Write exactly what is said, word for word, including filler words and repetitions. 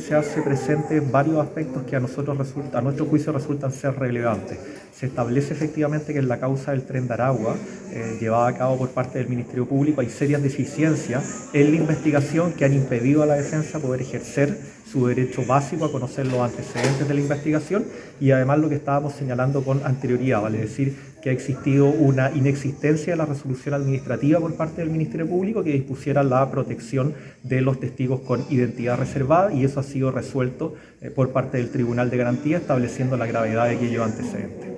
se hace presente varios aspectos que a nosotros resulta, a nuestro juicio resultan ser relevantes. Se establece efectivamente que en la causa del Tren de Aragua, eh, llevada a cabo por parte del Ministerio Público, hay serias deficiencias en la investigación que han impedido a la defensa poder ejercer su derecho básico a conocer los antecedentes de la investigación y además lo que estábamos señalando con anterioridad, vale decir que ha existido una inexistencia de la resolución administrativa por parte del Ministerio Público que dispusiera la protección de los testigos con identidad reservada y eso ha sido resuelto eh, por parte del Tribunal de Garantía estableciendo la gravedad de aquellos antecedentes.